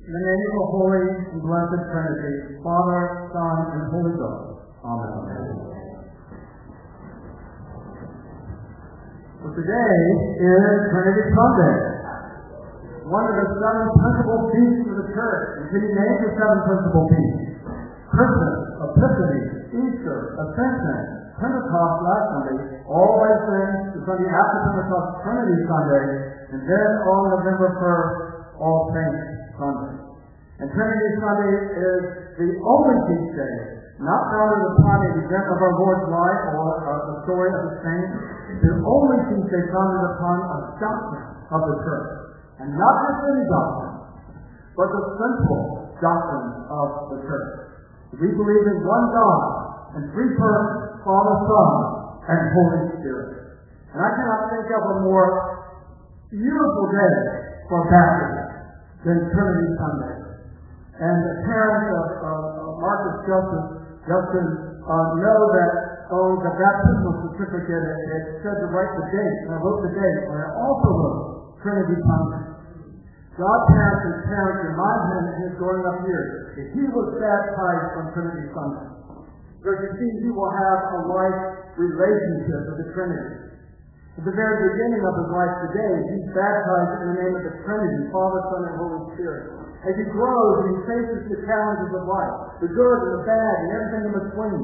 In the name of the Holy and Blessed Trinity, Father, Son, and Holy Ghost. Amen. So today is Trinity Sunday, one of the seven principal feasts of the Church. And can you name the seven principal feasts? Christmas, Epiphany, Easter, Ascension, Pentecost last Sunday, all the way to Sunday after Pentecost, Trinity Sunday, and then on November 1st, All Saints Sunday. And Trinity Sunday is the only feast day not founded upon an event of our Lord's life or the story of the saints, the only feast day founded upon a doctrine of the Church. And not just any doctrine, but the central doctrine of the Church. We believe in one God and three persons, Father, Son, and Holy Spirit. And I cannot think of a more beautiful day for baptism than Trinity Sunday. And the parents of Marcus Justin know that the baptismal certificate, it said to write the date, and I wrote the date, and I also wrote Trinity Sunday. Godparents' parents remind him in his growing up years that he was baptized on Trinity Sunday. Because you see, he will have a life relationship with the Trinity. At the very beginning of his life today, he's baptized in the name of the Trinity, Father, Son, and Holy Spirit. As he grows and he faces the challenges of life, the good and the bad and everything in between,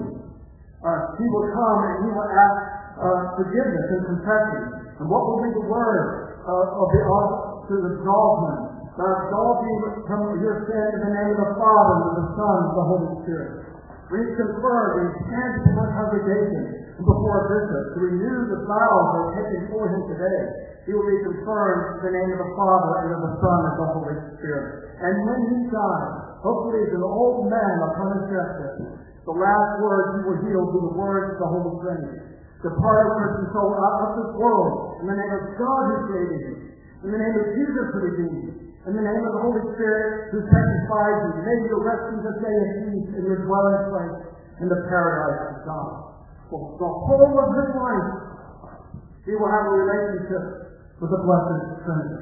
he will come and he will ask forgiveness and confession. And what will be the word to absolve him? Absolve you from your sin in the name of the Father, and of the Son, and of the Holy Spirit. When he's confirmed and he stands before a congregation and before a bishop to renew the vows that are taken for him today, he will be confirmed in the name of the Father, and of the Son, and of the Holy Spirit. And when he dies, hopefully as an old man upon his deathbed, the last words he will hear will be the words of the Holy Trinity. Depart, O cursed soul, out of this world, in the name of God who created you, in the name of Jesus who redeemed you, in the name of the Holy Spirit who sanctifies you. May you rest in this day of peace in your dwelling place in the paradise of God. For the whole of his life, he will have a relationship with the Blessed Trinity.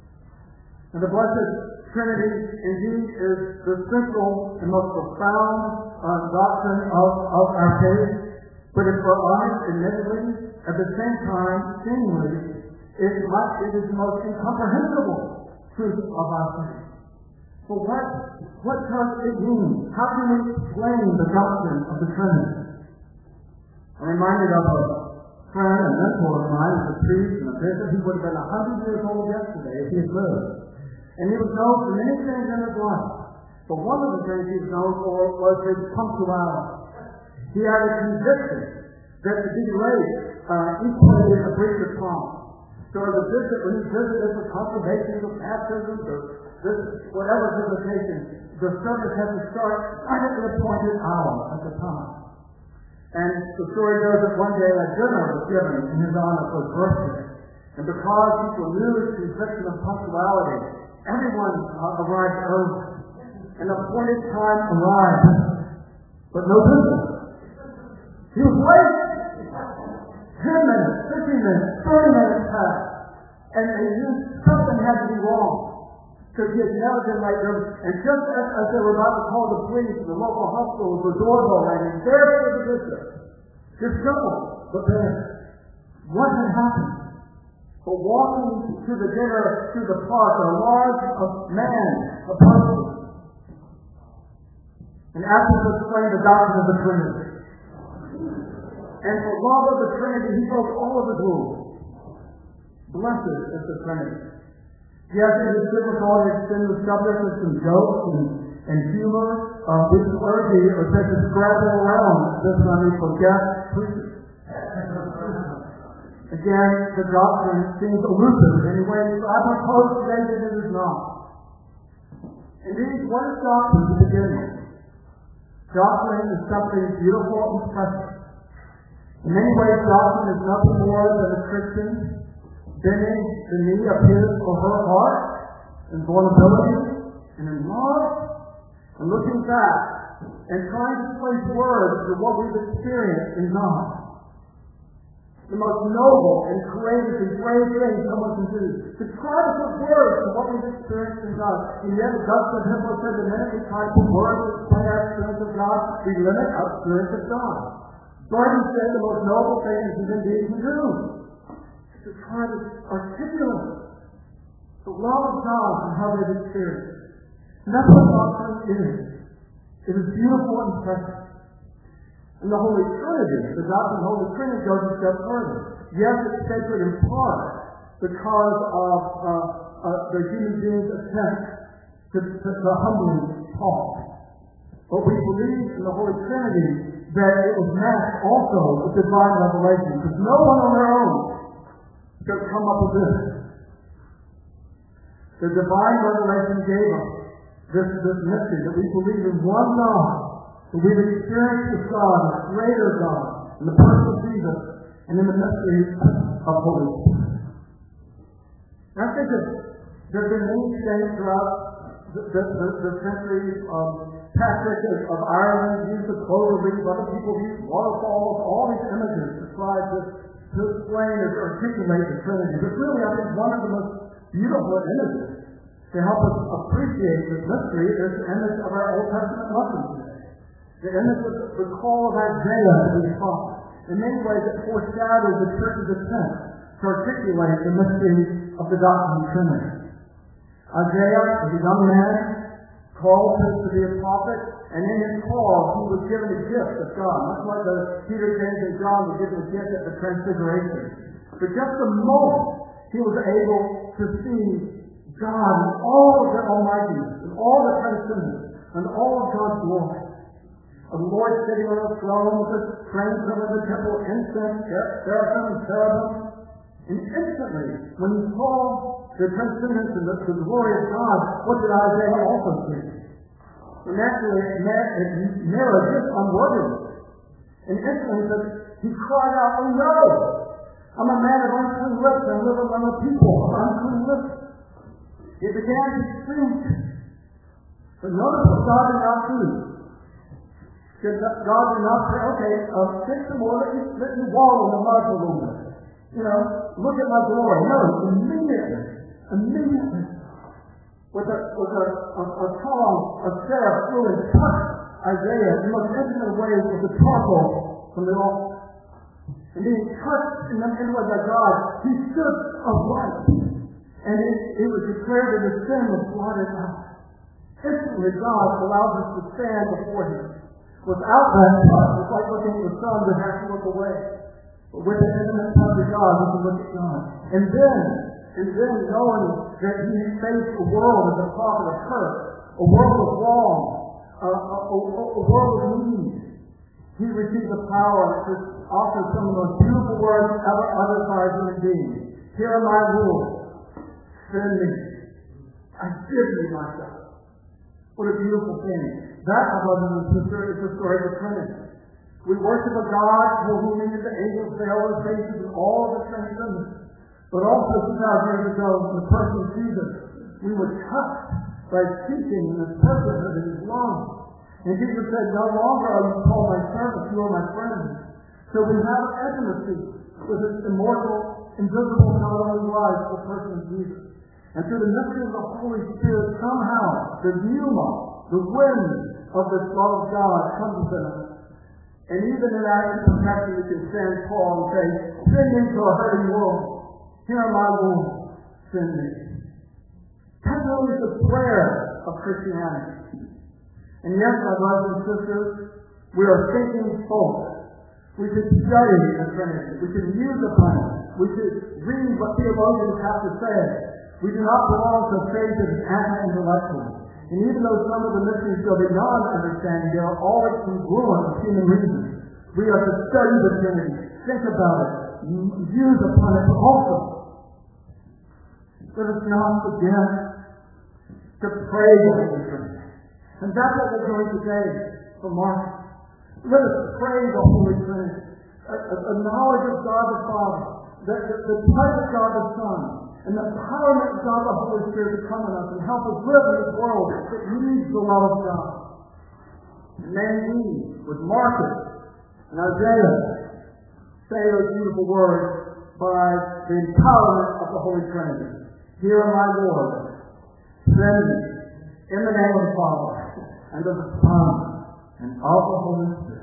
And the Blessed Trinity, indeed, is the central and most profound doctrine of our faith. But if we're honest, admittedly, at the same time, seemingly, it is the most incomprehensible truth of our faith. So what does it mean? How can we explain the doctrine of the Trinity? I'm reminded of a friend and mentor of mine, as a priest and a bishop. He would have been 100 years old yesterday if he had lived. And he was known for many things in his life. But one of the things he was known for was his punctuality. He had a conviction that to be late equated a breach of promise. So as a bishop, when he visited for confirmations or baptisms or whatever visitation, the service had to start right at the appointed hour at the time. And the story goes that one day a dinner was given in his honor for his birthday. And because people knew his conviction of punctuality, everyone arrived early. An appointed time arrived, but no business. He was late. 10 minutes, 15 minutes, 30 minutes passed. And they knew something had to be wrong. Because he had never been late. And just as they were about to call the police to the local hospital, the doorbell rang, and there was the bishop. Discovered, but then, what had happened? But walking to the dinner, through the park, a large man approached him. And asked him to explain the doctrine of the Trinity. And for love of the Trinity, he broke all of his rules. Blessed is the Trinity. Yes, it is difficult to extend the subject with some jokes and humor. This clergy are said to scramble around this Sunday for guest preachers. Again, the doctrine seems elusive in any way, so I propose today that it is not. Indeed, what is doctrine to begin with? Doctrine is something beautiful and precious. In many ways, doctrine is nothing more than a Christian bending the knee of his or her heart in vulnerability and in love, and looking back and trying to place words to what we've experienced in God. the most noble and courageous and brave thing someone can do. To try to put words to what we've experienced in God. And yet Augustine Hippo said the minute we try to put words to explain our experience of God, we limit our experience of God. Burton said the most noble thing is indeed to do. To try to articulate the love of God and how they've experienced. And that's what doctrine is. It is beautiful and precious. And the Holy Trinity, the doctrine of the Holy Trinity goes a step further. Yes, it's sacred in part because of the human being's attempt to humbly talk. But we believe in the Holy Trinity that it was matched also with divine revelation. Because no one on their own could come up with this. The divine revelation gave us this mystery that we believe in one God. That we've experienced with God, the greater God, in the person of Jesus, and in the mystery of Holy Spirit. And I think that there have been many saints throughout the centuries. Patrick of Ireland used the clover leaf, other people used waterfalls, all these images to try to explain or articulate the Trinity. But really, I think one of the most beautiful images to help us appreciate this mystery is the image of our Old Testament lesson today. The image of the call of Isaiah to the prophet. In many ways, it foreshadows the church's attempt to articulate the mystery of the doctrine of the Trinity. Isaiah, as a young man, called to be a prophet, and in his call, he was given a gift of God. Much like Peter, James, and John were given a gift at the Transfiguration. For just a moment, he was able to see God in all of the almightiness, in all the transcendence, and all of God's glory. The Lord sitting on a throne with his train filling the temple, incense, seraphim, and cherubim. And instantly, when he saw the transcendence and the glory of God, what did Isaiah also see? And naturally, it mirrored his unworthiness. And instantly, he cried out, "Oh no! I'm a man of unclean lips, and live among a people of unclean lips." He began to sink. But notice what God did not do. God did not say, "Okay, fix some more, let me wallow in the mud for a little bit. Look at my glory." No, immediately, with a tongue, a seraph flew and touched Isaiah in the most intimate way with the charcoal from the altar. And being touched in the way by God, he stood upright. And it was declared that his sin was blotted out. Instantly, God allows us to stand before him. Without that touch, it's like looking at the sun that has to look away. But with the intimate touch of God, we can look at God. And then knowing that he faced a world as a prophet of hurt, a world of wrong, a world of need, he received the power to offer some of the most beautiful words ever uttered by a human being. "Here are my rules. Send me. I give you myself." What a beautiful thing. That, my brothers and sisters, is the story of the Trinity. We worship a God for whom even the angels veil their faces and all of the transcendence. But also 2,000 years ago, in the person of Jesus, we were touched by his teaching and his personhood and his love. And Jesus said, "No longer are you called my servants, you are my friends." So we have intimacy with this immortal, invisible God of his life, the person of Jesus. And through the mystery of the Holy Spirit, somehow, the pneuma, the wind of this love of God comes within us. And even in that imperfection, we can stand tall and say, "Send me to a hurting world. Here are my wounds. Send me." That's really the prayer of Christianity. And yes, my brothers and sisters, we are thinking folk. We should study the Trinity. We should use upon it. We should read what theologians have to say. We do not belong to a faith that is anti-intellectual. And even though some of the mysteries go beyond understanding, they are always congruent with human reason. We are to study the Trinity, think about it, use upon it, but also let us not forget to pray the Holy Trinity. And that's what we're doing today for Mark. Let us pray the Holy Trinity. A knowledge of God the Father, the type of God the Son, and the empowerment of God the Holy Spirit to come in us and help us live in this world that needs the love of God. And then we, with Marcus and Isaiah, say those beautiful words by the empowerment of the Holy Trinity. Here are my words. Send me in the name of the Father, and of the Son, and of the Holy Spirit.